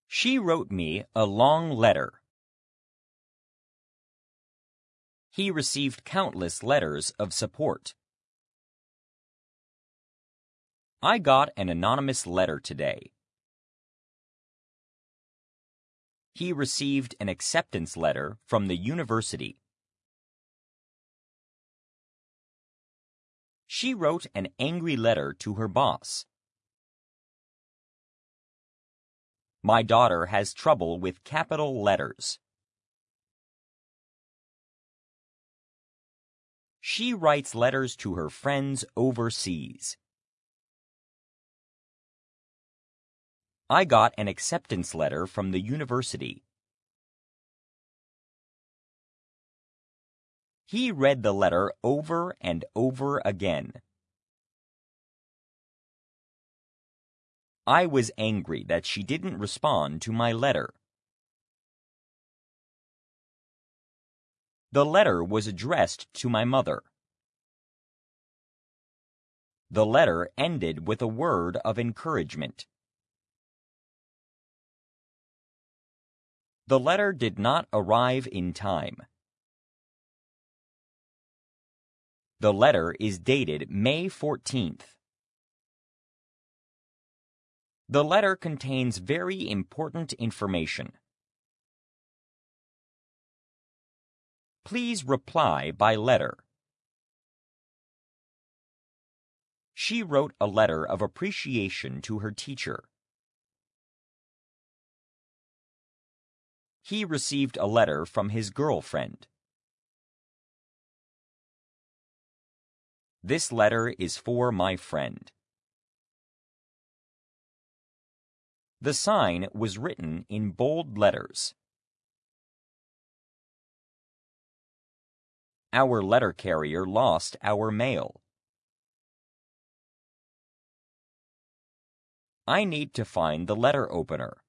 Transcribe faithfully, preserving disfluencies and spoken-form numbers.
She wrote me a long letter. He received countless letters of support. I got an anonymous letter today. He received an acceptance letter from the university. She wrote an angry letter to her boss. My daughter has trouble with capital letters. She writes letters to her friends overseas. I got an acceptance letter from the university. He read the letter over and over again. I was angry that she didn't respond to my letter. The letter was addressed to my mother. The letter ended with a word of encouragement. The letter did not arrive in time. The letter is dated May fourteenth. The letter contains very important information. Please reply by letter. She wrote a letter of appreciation to her teacher. He received a letter from his girlfriend. This letter is for my friend. The sign was written in bold letters. Our letter carrier lost our mail. I need to find the letter opener.